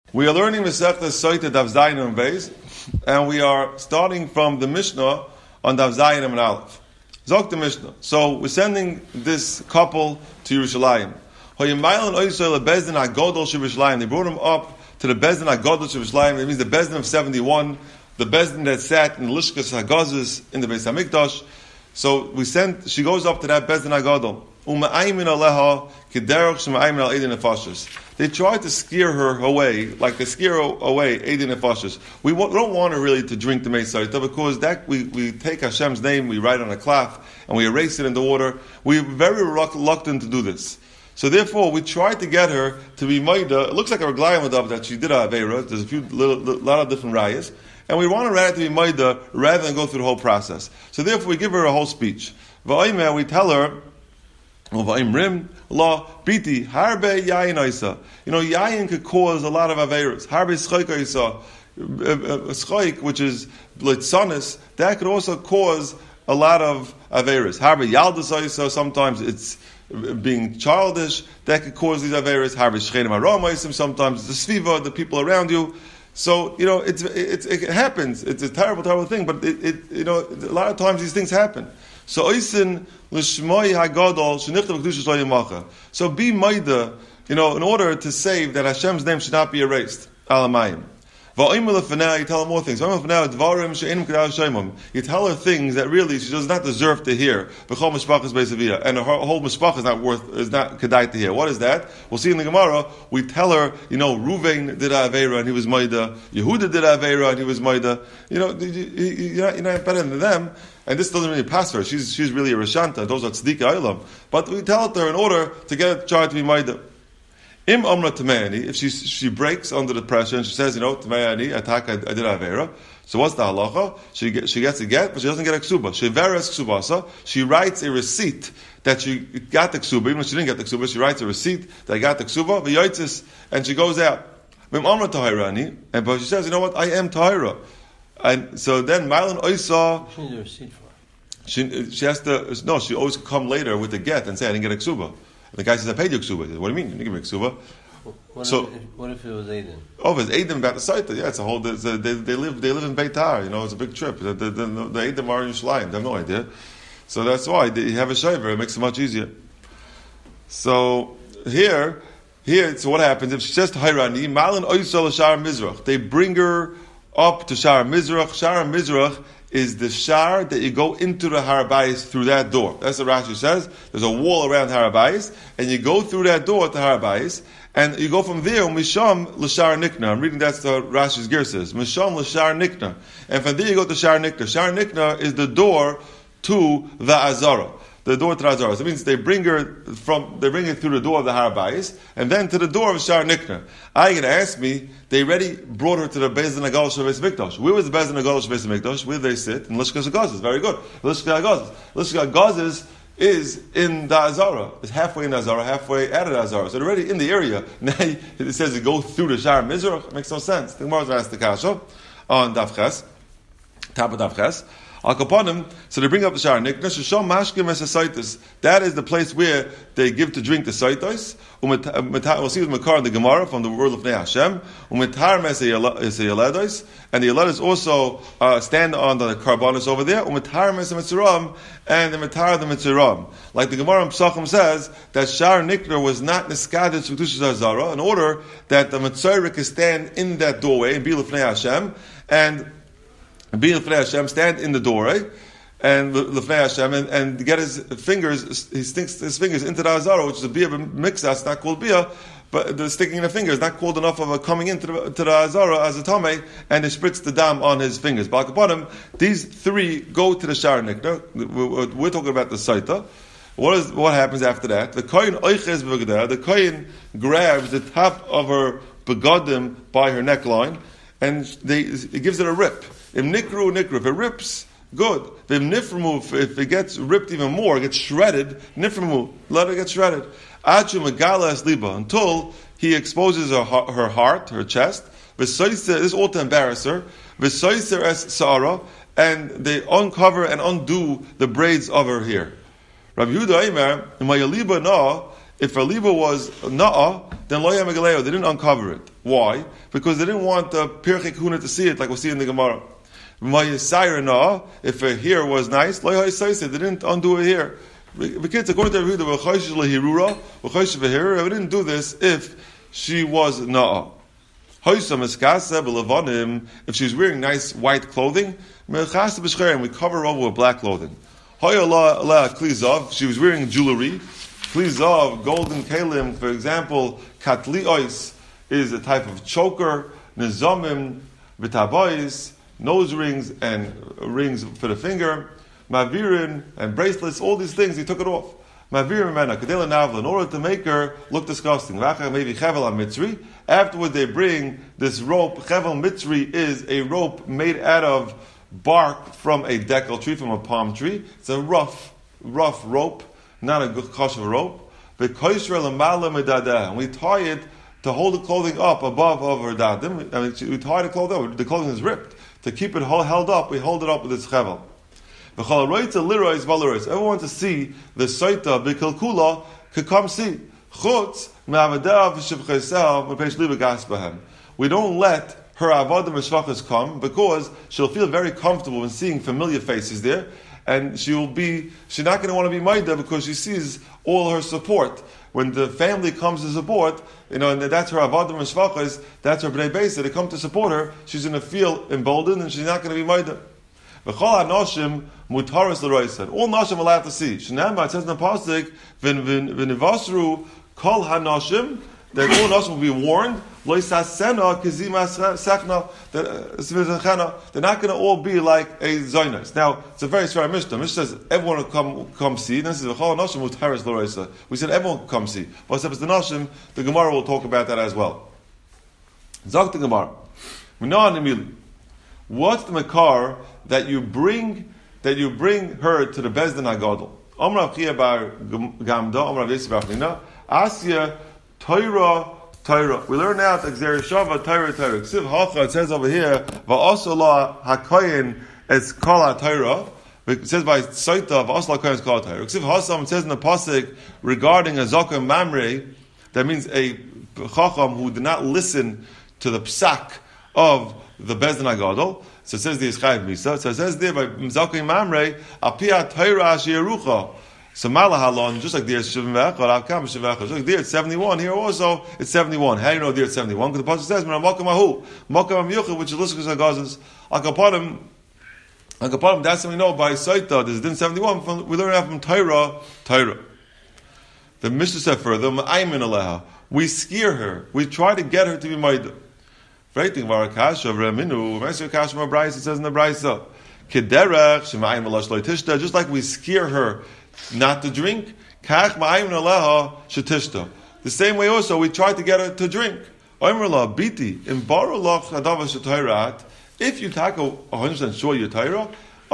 We are learning Masechta Soita Daf Zayin and Beis, and we are starting from the Mishnah on Daf Zayin and Aleph. Zok the Mishnah. So we're sending this couple to Yerushalayim. They brought him up to the Bezdin HaGodol of Yerushalayim. That means the Bezdin of 71, the Bezdin that sat in Lishkas HaGazis in the Beis HaMikdash. So she goes up to that Bezdin HaGodol. They tried to scare her away, like they scare away Eidin Nefashis. We don't want her really to drink the Meisaita because that we take Hashem's name, we write on a cloth, and we erase it in the water. We're very reluctant to do this. So therefore, we tried to get her to be Maida. It looks like a Reglayim Adav that she did a Aveira. There's a lot of different rayas. And we want her to be Maida rather than go through the whole process. So therefore, we give her a whole speech. We tell her, La Biti Harbe Yayin Isa. Yayin could cause a lot of aveiros. Harbe Schoik Isa, Schoik, which is Litzanis, that could also cause a lot of aveiros. Harbe Yaldus Isa, sometimes it's being childish, that could cause these aveiros. Harbe Shchenim Aram Isa, sometimes the Sviva, the people around you. So it happens. It's a terrible, terrible thing. But a lot of times these things happen. So Oisin l'shmoi hagadol shenichtav kedusha shlo yamacha. So be maida, in order to save that Hashem's name should not be erased. Alamayim. Va'imul lefnei, you tell her more things. Va'imul lefnei dvarim she'enim kedav shemim. You tell her things that really she does not deserve to hear. B'chol mishpachas beisavia, and her whole mishpach is not kedai to hear. What is that? We'll see in the Gemara. We tell her, Ruvain did aveira and he was maida. Yehuda did aveira and he was maida. You're not better than them. And this doesn't really pass her. She's really a Rashanta. Those are tzedika aylam. But we tell her in order to get a child to be maida. Im amra tamayani, if she breaks under the pressure and she says, tamayani, I did avera. So what's the halacha? She gets a get, but she doesn't get a ksuba. She veres ksubasa. She writes a receipt that she got the ksuba. Even if she didn't get the ksuba, she writes a receipt that I got the ksuba. V'yotzis, and she goes out. Im amra tahirani, but she says, I am tahira. And so then Marlon Oisa. What do you need a receipt for? She has to. No, she always come later with the get and say, I didn't get a ksuba. The guy says, I paid you ksuba. Says, what do you mean? You didn't give me ksuba. What if it was Aiden? Oh, if it's Aiden about the site, yeah, it's a whole. They live in Beitar. It's a big trip. The Aiden are in Yerushalayim. They have no idea. So that's why they have a shaver. It makes it much easier. So here, so what happens if she says to Hairani, Malin Oisol Shar Mizrach? They bring her up to Shar Mizrach. Shar Mizrach is the shar that you go into the Har Bayis through that door. That's what Rashi says. There's a wall around Har Bayis, and you go through that door to Har Bayis, and you go from there, Misham l'Shar Nikna. I'm reading that's what Rashi's gear says. Misham l'Shar Nikna. And from there you go to Shar Nikna. Shar Nikna is the door to the Azara. The door to the Azara. So it means they bring her through the door of the Har Bayis, and then to the door of Shar Nikna. I can ask me, they already brought her to the Bezdin HaGodol of Beis HaMikdash. Where was the Bezdin HaGodol of Beis HaMikdash? Where did they sit? In Lishkas HaGazis. Very good. Lishkas HaGazis. Lishkas HaGazis is in the Azara. It's halfway in the Azara, halfway out of the Azara. So they're already in the area. Now it says you go through the Shar Mizrach. It makes no sense. The Gemara asked the Kasha on Daf Ches, top of Daf Ches. So they bring up the Shar Nikna. That is the place where they give to drink the Saitos. We'll see the Makar in the Gemara from the word of Nei Hashem. And the Yelados also stand on the Karbanis over there. And the Matar the Mitziram. Like the Gemara in Pesachim says, that Shar Nikna was not Niskadis V'Tushas Hazara in order that the Mitzayrik can stand in that doorway and be L'fnei Hashem. And be L'fnei Hashem, stand in the doorway, and L'fnei Hashem, and get his fingers, he sticks his fingers into the Azara, which is a bia mixas, not called bia, but the sticking the fingers, not called enough of a coming into the Azara as a Tomei, and they spritz the dam on his fingers. Balkaponim, these three go to the Shar Nikna. We're talking about the Saita. What happens after that? The Kohen Oiches B'Gedeh, the Kohen grabs the top of her Begadim by her neckline, and it gives it a rip. If nikru, if it rips, good. If niframu, if it gets ripped even more, it gets shredded, niframu, let it get shredded. Achu megala es liba, until he exposes her heart, her chest. This is all to embarrass her. V'soiser es sa'ara, and they uncover and undo the braids of her hair. Rabbi Yehuda Eimer, in Mayaliba na, If her liba was na'a, then lo megaleo, they didn't uncover it. Why? Because they didn't want the pirchei kahuna to see it, like we'll see in the Gemara. If her hair was nice, they didn't undo her hair. According to the we didn't do this if she was na'a. If she's wearing nice white clothing, we cover her over with black clothing. She was wearing jewelry. Klizav, golden kalim, for example, katli ois is a type of choker, nizamim, vitabois, nose rings and rings for the finger, mavirin and bracelets, all these things, he took it off. Mavirin mena, kadela navla, in order to make her look disgusting. Maybe chevel mitzri. Afterward they bring this rope. Chevel mitzri is a rope made out of bark from a decal tree, from a palm tree. It's a rough rope, not a good kosher rope. And we tie it to hold the clothing up above her dadim. We tie the clothing up. The clothing is ripped. To keep it held up, we hold it up with this chevel. Everyone wants to see the Saita B'Kilkula could come see. We don't let her avodah mishvachas come because she'll feel very comfortable in seeing familiar faces there, and she's not going to want to be maida because she sees all her support. When the family comes to support, and that's her avodah mishvachas, that's her bnei beis, they come to support her, she's going to feel emboldened and she's not going to be maida. V'chol hanoshim mutaris l'roisan. All nashim are allowed to see. Shenamba, it says in the pasuk, v'nivasru kol hanoshim, that all nashim will be warned. Loisasena kizima sechna. They're not going to all be like a zaynas. Now, it's a very strong Mishnah. Mishnah says everyone will come see. Then it says v'chol hanoshim mutaris l'roisan. We said everyone will come see. But if it's the nashim, the Gemara will talk about that as well. Zok the Gemara. What's the makar that you bring her to the Bezdin Hagadol? Amrav Chia bar Gamda, Amrav Yosef bar Chnina, Asya Torah. We learn now that Gzera Shava Torah. Ksiv Hacha, it says over here, Va'asola HaKoyin es Kol HaTorah. It says by Saita, Va'asola HaKoyin es Kol HaTorah. Ksiv Hasam, it says in the pasuk regarding a Zakah Mamre, that means a Chacham who did not listen to the psak of the Bezdin Hagadol. So it says the Yischayev Misa. So it says there by Mzakei Mamre, Apia Torah Sheyerucha. So Malahalon, just like there it's 71. Here also it's 71. How do you know there it's 71? Because the pasuk says, Makam Amyucha, which is Luskas Hagazas, Akapadim. That's what we know by Saita. There's din 71. We learn that from Torah. The Mishnah said further, Ma'aymin Aleha. We scare her. We try to get her to be Maida. It says in the Brisa, just like we scare her not to drink, the same way also we try to get her to drink. If you tackle 100% sure your Torah,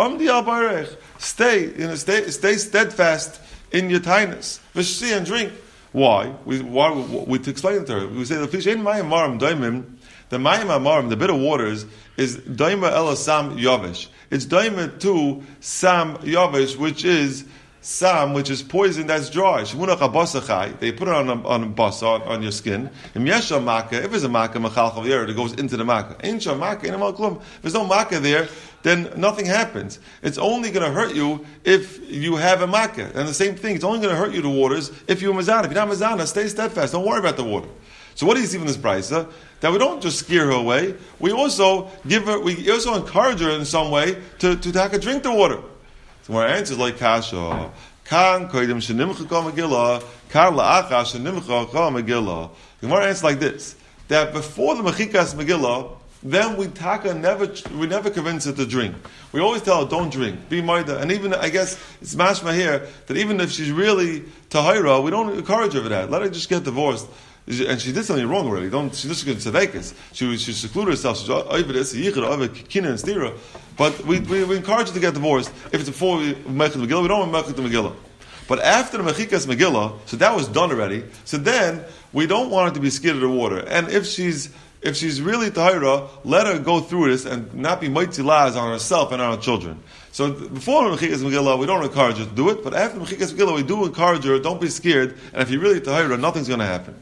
stay steadfast in your tightness. And drink. Why? We to explain it to her. We say the fish ain't mayim marim daimim. The mayim amarim, the bitter waters, is daima ela sam yavish. It's daima to sam yavish, which is poison that's dry. They put it on a basa, on your skin. If there's a makkah, it goes into the makkah. If there's no makkah there, then nothing happens. It's only going to hurt you if you have a makkah. And the same thing, it's only going to hurt you, the waters, if you're mazana. If you're not mazana, stay steadfast. Don't worry about the water. So what do you see from this brisa? That we don't just scare her away. We also encourage her in some way to take a drink the water. So our answer is like kasha. Kan koidim shenimcha kol megillah, kan la'acha shenimcha kol megillah. The Gemara answers like this: that before the mechikas megillah, then we never convince her to drink. We always tell her, don't drink, be maida. And even, I guess, it's mashma here, that even if she's really tahira, we don't encourage her for that. Let her just get divorced. And she did something wrong already. She just did tzedekis. She secluded herself. She's kina and stira. But we encourage her to get divorced. If it's before we mechit the Megillah, we don't want to mechit the Megillah. But after the mechikas Megillah, so that was done already. So then we don't want her to be scared of the water. And if she's if she's really tahira, let her go through this and not be moitzi laz on herself and on her children. So before Mechikas Megillah, we don't encourage her to do it, but after Mechikas Megillah, we do encourage her, don't be scared, and if you're really tahira, nothing's going to happen.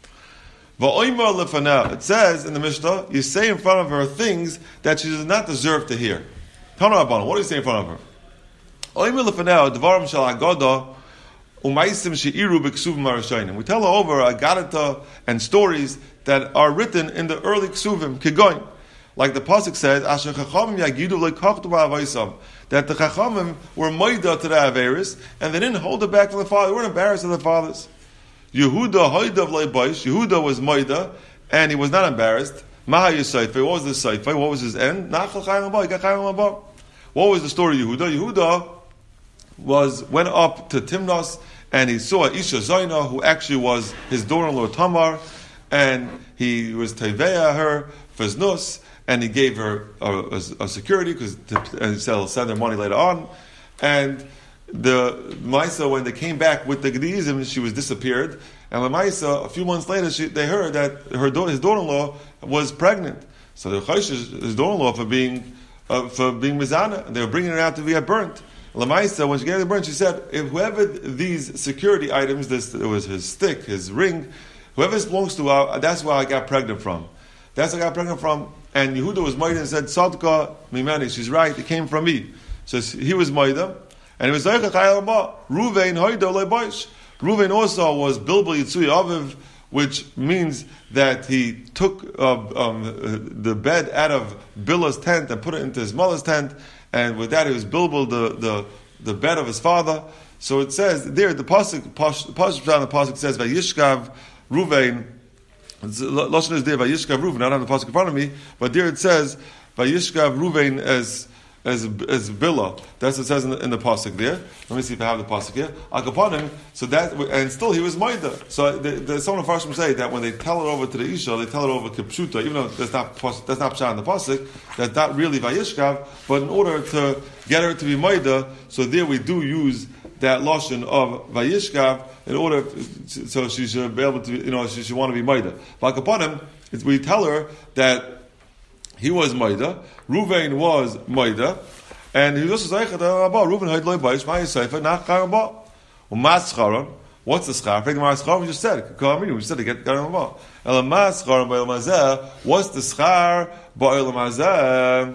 It says in the Mishnah, you say in front of her things that she does not deserve to hear. Tana Rabbanan, what do you say in front of her? We tell her over Agadata and stories that are written in the early Ksuvim, Kigoin. Like the Pasuk says, that the Chachamim were Maida to the Averis, and they didn't hold it back from the father, they weren't embarrassed of the fathers. Yehuda was Maida, and he was not embarrassed. What was the Saifai? What was his end? What was the story of Yehuda? Yehuda went up to Timnas, and he saw Isha Zaina, who actually was his daughter-in-law Tamar, and he was Teveya her for Znus, and he gave her a security, because he'll send her money later on. And the Maisa, when they came back with the Gedeizim, she was disappeared. And the Maisa, a few months later, they heard that his daughter-in-law was pregnant. So they choshed his daughter-in-law for being Mizana, and they were bringing her out to be burnt. Lamaisa, when she gave the burnt, she said, if whoever these security items, it was his stick, his ring, whoever this belongs to, that's where I got pregnant from. That's where I got pregnant from. And Yehuda was Maida and said, Sadka Mimani, she's right, it came from me. So he was Maida. And it was Zaycha Chayalama. Ruvain Hoida Leiboish. Ruvain also was Bilbo Yitzui Aviv, which means that he took the bed out of Bilha's tent and put it into his mother's tent. And with that, it was Bilbo, the bed of his father. So it says there, the pasuk says, "Vayishkav Ruvain." Lashon is there, "Vayishkav Ruvain." I don't have the pasuk in front of me, but there it says, "Vayishkav Ruvain" as Bilha. That's what it says in the pasuk there. Let me see if I have the pasuk here. Akapanim. So that, and still he was Maida. So some of the Farshim say that when they tell it over to the Isha, they tell it over to Kipshuta, even though that's not pshat in the pasuk. That's not really Vayishkav, but in order to get her to be Maida, so there we do use that lashon of Vayishkav in order, so she should be able to, she should want to be Maida. But Akapanim, we tell her that he was Maida, Ruvain was Maida, and he was also Zaycha Ruvain had loy baish, my Yisaifa, not Karamba. Umascharon, what's the schar? We just said it. We said to get Karamba. Elamascharon by Elamazeh, what's the schar by Elamazeh?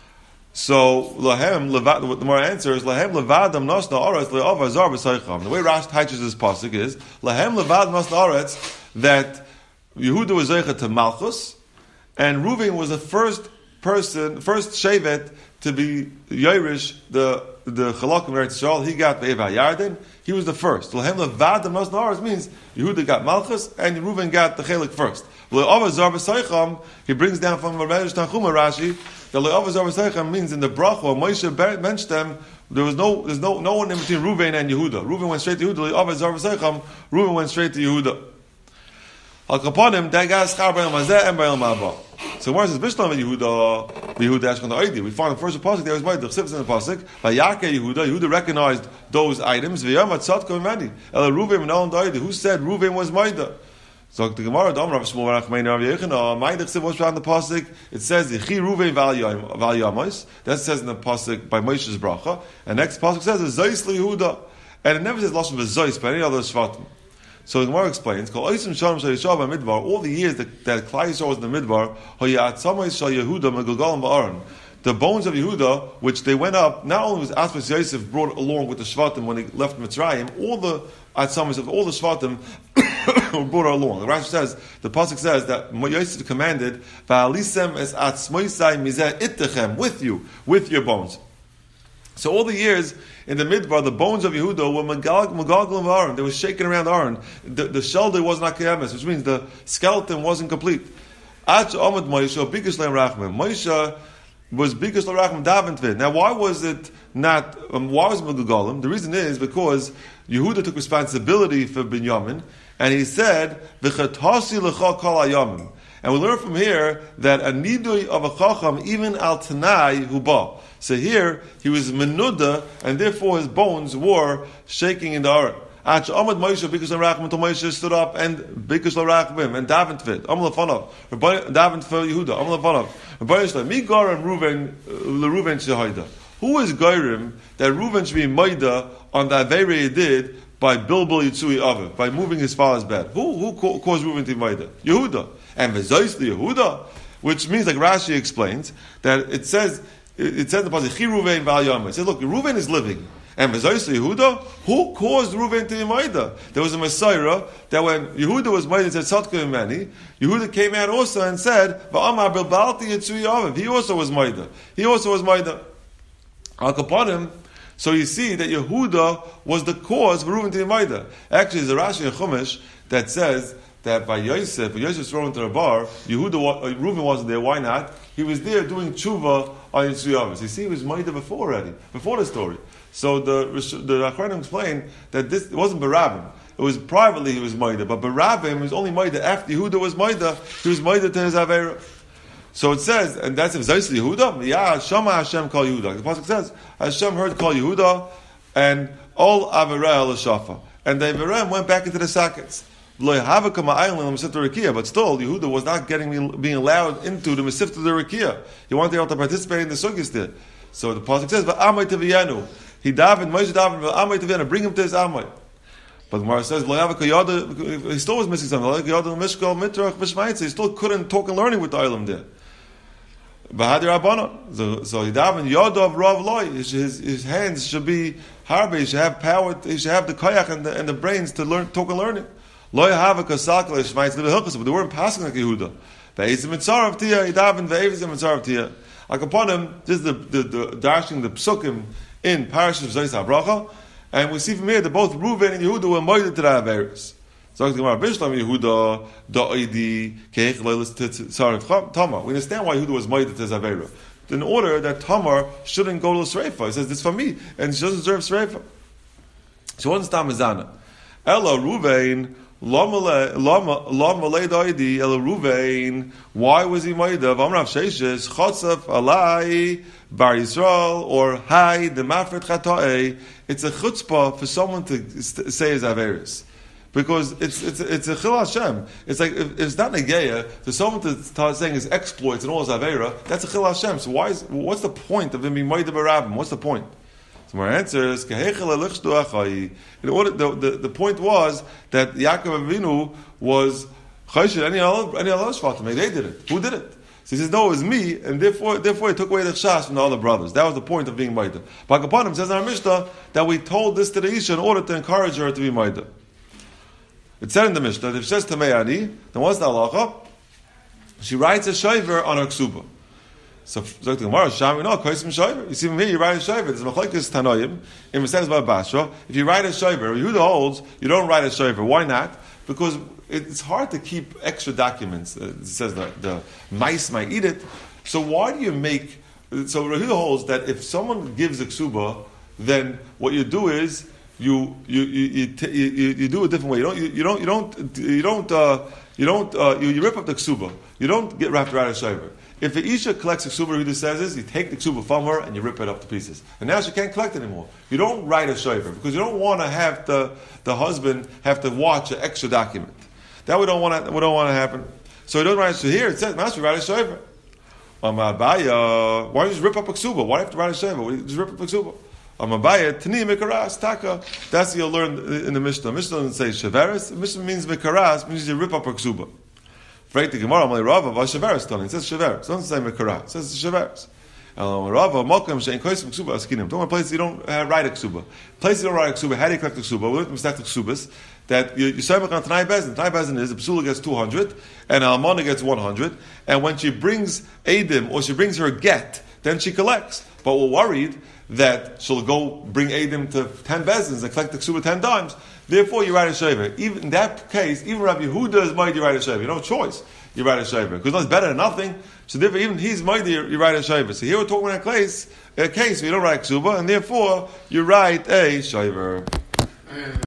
So Lahem, the more answer is Lahem Levadam Nosna Oretz Le'ova Zar B'Saycham. The way Rash teaches this pasuk is Lahem Levadam Nosna Oretz, that Yehuda was Zaycha to Malchus, and Reuven was the first shevet to be Yairish, the Chalakim Eretz Yisrael. He got the Eva Yarden. He was the first. Lahem Levad the Masnaras means Yehuda got Malchus and Reuven got the Chelik first. Le'ova Zar B'Saycham, he brings down from Ramesh Tanchuma Rashi that Le'ova Zar B'Saycham means in the bracha Moshe mentioned them. There's no one in between Reuven and Yehuda. Reuven went straight to Yehuda. Le'ova Zar B'Saycham, Reuven went straight to Yehuda. Al Kaponim, that got schar by Mazeh and by Mabah. So where is this Bishlam of Yehuda Ashkan the Oidi? We find the first pasuk there was by the Chsivs in the pasuk. By Yarkei Yehuda recognized those items. V'yamat Tzadka Mimani. El Reuven and Al Oidi. Who said Reuven was Maida? So the Gemara, Dom Rav Shmuel Rav Meir Rav Yechina, Maida Chsiv was found in the pasuk. It says Yechi Reuven Val Yamos. That says in the pasuk by Moshe's bracha. And next pasuk says Zayis Yehuda, and it never says Lashon v'Zayis by any other Shvatim. So the Gemara explains, all the years that Klai Yisrael was in the Midbar, the bones of Yehuda, which they went up, not only was Asmas Yosef brought along with the Shvatim when he left Mitzrayim, all the Atzamas of all the Shvatim were brought along. The Rashi says, the pasuk says that Yosef commanded, "Va'alisem es atzmoisai mizeh ittechem," with your bones. So all the years in the Midbar, the bones of Yehuda were Megalgal of Aaron. They were shaking around Aaron. The shoulder was not Keyemes, which means the skeleton wasn't complete. Ach Amad Moshe, Bikish Le'Rachman. Moshe was Bikish Le'Rachman Daventvid. Now why was it not, why was it Megalgalim? The reason is because Yehuda took responsibility for Binyamin, and he said, V'chatasi l'cha kol hayamim. And we learn from here that a nidui of a chacham, even al tanai huba. So here, he was menuda, and therefore his bones were shaking in the aron. Ach Amad Moshe because Rachman until Moshe stood up and because Rachman and Davin fit. Amar Lefanov. Davin for Yehuda. Amar Lefanov. Rabbi Yisrael. Mi Garam Reuven LeReuven Shehaida. Who is Gairim that Reuven should be Maida on the Aveira he did by Bilbul Yitzui Aviv, by moving his father's bed? Who caused Reuven to be Maida? Yehuda. And Vezois the Yehuda, which means, like Rashi explains, that it says in the passage, Chi Reuven Val Yama. It says, look, Reuven is living. And Vezois the Yehuda, who caused Reuven to be Maida? There was a Messiah that when Yehuda was Maida and said, Sadka Imani, Yehuda came out also and said, Va'amar Bilbalti Yitzui Aviv. He also was Maida. Al Kapanim. So you see that Yehuda was the cause for Reuven to be Maida. Actually, there's a Rashi in Chumash that says that by Yosef, when Yosef was thrown into the bar, Reuven wasn't there. Why not? He was there doing tshuva on Yitzui Aviv. You see, he was Maida before the story. So the Achronim explained that it wasn't Barabim. It was privately he was Maida, but Barabim was only Maida after Yehuda was Maida. He was Maida to his Aveira. So it says, and that's if Zayis Yehuda, yeah, Shama Hashem call Yehuda. The pasuk says, Hashem heard call Yehuda, and all Avirah L'Shafa. And the Avirah went back into the sockets. But still, Yehuda was not being allowed into the Mesivta the Rekia. He wanted to be able to participate in the Sukkis there. So the pasuk says, V'amay Teviyanu. He davened, Moshe davened, V'amay Teviyanu, bring him to his Amay. But the Gemara says, he still was missing something. He still couldn't talk and learning with the Eilim there. So he davened Yodov Rav Loi. His hands should be harbe. He should have power. He should have the kayak and the brains to learn, talk and learning. Loi havaka sakal ishmaitz lebehilchus. But they weren't passing like Yehuda. Ve'ezim mitzarav tia. He davened ve'ezim mitzarav tia. Upon him, this is the dashing the psukim in Parashat Zayis HaBracha, and we see from here that both Reuven and Yehuda were moided to the Averis. So the Gemara, Bishlam Yehuda da'idi keich leilis tzarif Tamar. We understand why Yehuda was moided to his Avera, in order that Tamar shouldn't go to Sreifa. He says, this is for me, and she doesn't deserve Sreifa. So what's Tamazana? Ella Reuven Lama malei da'idi Ella Reuven. Why was he moided? Amrav Sheishes Chotzef Alai Bar Yisrael or Hai the Mafret Chatae. It's a chutzpah for someone to say his Averis. Because it's a chil Hashem. It's like if it's not negeya for someone to start saying his exploits and all his avera. That's a chil Hashem. So what's the point of him being moed barabim? What's the point? So my answer is in order the point was that Yaakov Avinu was chayshir any other shvatim. They did it. Who did it? So he says, no, it was me, and therefore he took away the chashas from the other brothers. That was the point of being moed. But Kapanim says in our Mishnah that we told this to the Isha in order to encourage her to be moed. It said in the Mishnah that if she says Tamei Ani, then what's the halacha? She writes a shayver on her ksuba. So the Gemara, Shami, no, kaisim shayver. You see from here, you write a shayver. There's a machlekes Tanoim in Maseches Bava Basra. If you write a shayver, Yehuda holds you don't write a shayver. Why not? Because it's hard to keep extra documents. It says the mice might eat it. So why do you make? So Yehuda holds that if someone gives a ksuba, then what you do is you do a different way. You rip up the ksuba. You don't get wrapped around a shayver. If the Isha collects a ksuba, Yehuda says is you take the ksuba from her and you rip it up to pieces. And now she can't collect anymore. You don't write a shayver because you don't want to have the husband have to watch an extra document. That we don't want to happen. So he doesn't write. So here it says, "Master, write a shayver." Why don't you just rip up a ksuba? Why do you have to write a shayver? Just rip up a ksuba. Tani mikaras taka. That's what you'll learn in the Mishnah. Mishnah doesn't say shaveres. Mishnah means mikaras, means you rip up a ksuba. Freit the Gemara, Amalei Rava, shaveres telling. It says shaveres. It doesn't say mikaras. It says shaveres. Rava, malkam shein koisim ksuba askinim. Don't want a place you don't write a ksuba. Place you don't write a ksuba. How do you collect a ksuba? We learned from Mishnah ksubas that you say on Tanai Bezin. Tanai Bezin is the psula gets 200 and Almana gets 100. And when she brings Edim or she brings her get, then she collects. But we're worried that she'll go bring Edim to 10 bezins and collect the ksuba 10 times. Therefore, you write a shaver. Even in that case, even Rabbi Yehuda is mighty, you write a shaver. You don't have a choice. You write a shaver because it's better than nothing. So therefore, even he's mighty, you write a shaver. So here we're talking about a case where you don't write ksuba, and therefore you write a shaver.